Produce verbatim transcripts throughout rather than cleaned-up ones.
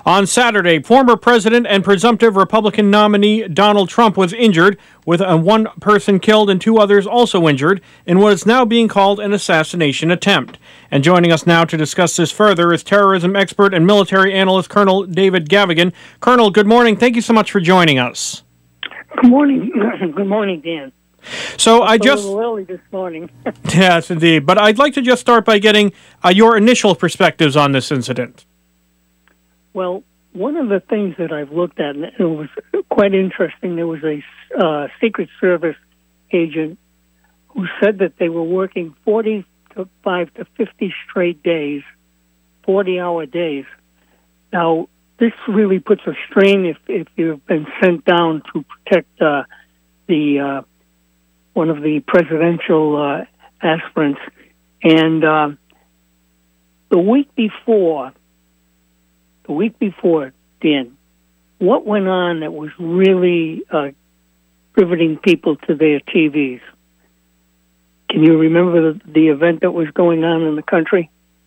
On Saturday, former president and presumptive Republican nominee Donald Trump was injured, with a one person killed and two others also injured in what is now being called an assassination attempt. And joining us now to discuss this further is terrorism expert and military analyst Colonel David Gavigan. Colonel, good morning. Thank you so much for joining us. Good morning. Good morning, Dan. So I just a little early this morning. Yes, indeed. But I'd like to just start by getting uh, your initial perspectives on this incident. Well, one of the things that I've looked at, and it was quite interesting, there was a uh, Secret Service agent who said that they were working forty-five to fifty straight days, forty-hour days. Now, this really puts a strain if, if you've been sent down to protect uh, the uh, one of the presidential uh, aspirants. And uh, the week before, the week before, Dan, what went on that was really uh, riveting people to their T Vs? Can you remember the, the event that was going on in the country?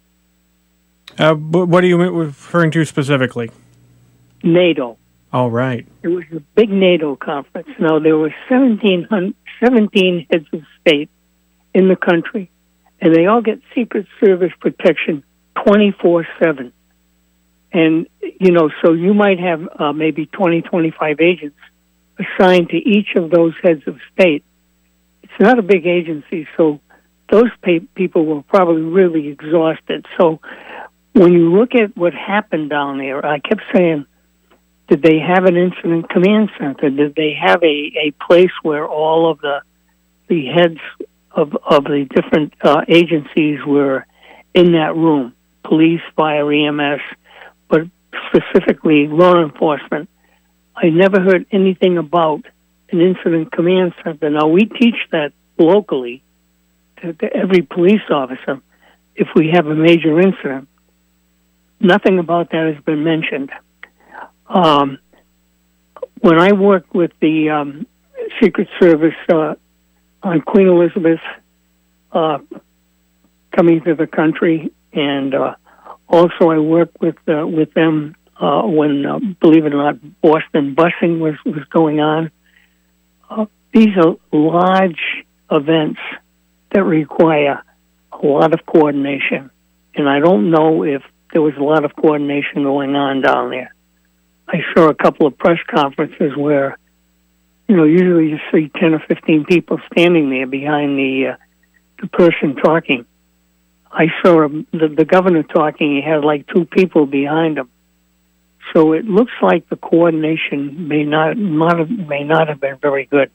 Uh, what are you referring to specifically? NATO. Oh, right. It was a big NATO conference. Now, there were seventeen, seventeen heads of state in the country, and they all get Secret Service protection twenty-four seven. And, you know, so you might have uh, maybe twenty, twenty-five agents assigned to each of those heads of state. It's not a big agency, so those pe- people were probably really exhausted. So when you look at what happened down there, I kept saying, did they have an incident command center? Did they have a, a place where all of the the heads of, of the different uh, agencies were in that room? Police, fire, E M S, but specifically law enforcement. I never heard anything about an incident command center. Now, we teach that locally to, to every police officer if we have a major incident. Nothing about that has been mentioned. Um, when I worked with the um, Secret Service uh, on Queen Elizabeth uh, coming to the country, and uh, also I worked with uh, with them uh, when, uh, believe it or not, Boston busing was, was going on. Uh, these are large events that require a lot of coordination, and I don't know if there was a lot of coordination going on down there. I saw a couple of press conferences where, you know, usually you see ten or fifteen people standing there behind the uh, the person talking. I saw um, the, the governor talking. He had like two people behind him. So it looks like the coordination may not, not have, may not have been very good.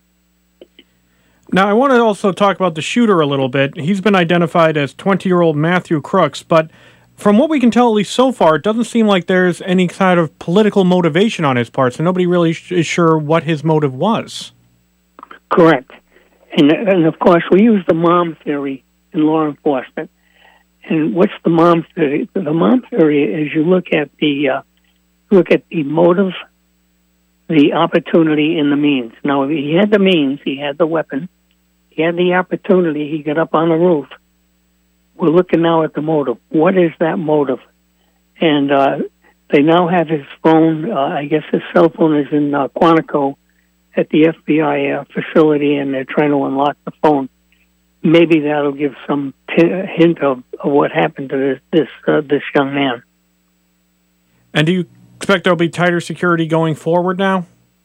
Now, I want to also talk about the shooter a little bit. He's been identified as twenty-year-old Matthew Crooks, but from what we can tell, at least so far, it doesn't seem like there's any kind of political motivation on his part, so nobody really is sure what his motive was. Correct. And, and of course, we use the mom theory in law enforcement. And what's the mom theory? The mom theory is you look at the uh, look at the motive, the opportunity, and the means. Now, if he had the means, he had the weapon, he had the opportunity, he got up on the roof. We're looking now at the motive. What is that motive? And uh, they now have his phone. Uh, I guess his cell phone is in uh, Quantico at the F B I uh, facility, and they're trying to unlock the phone. Maybe that'll give some t- hint of, of what happened to this this, uh, this young man. And do you expect there'll be tighter security going forward now?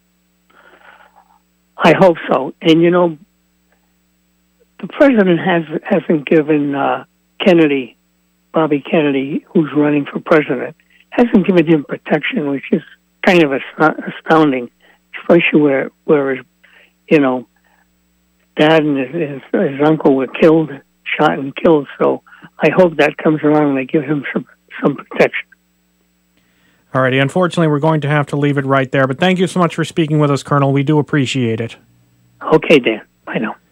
I hope so. And, you know, the president has, hasn't given uh, Kennedy, Bobby Kennedy, who's running for president, hasn't given him protection, which is kind of astounding, especially where, where his, you know, dad and his, his, his uncle were killed, shot and killed. So I hope that comes around and they give him some, some protection. All righty. Unfortunately, we're going to have to leave it right there. But thank you so much for speaking with us, Colonel. We do appreciate it. Okay, Dan. Bye now.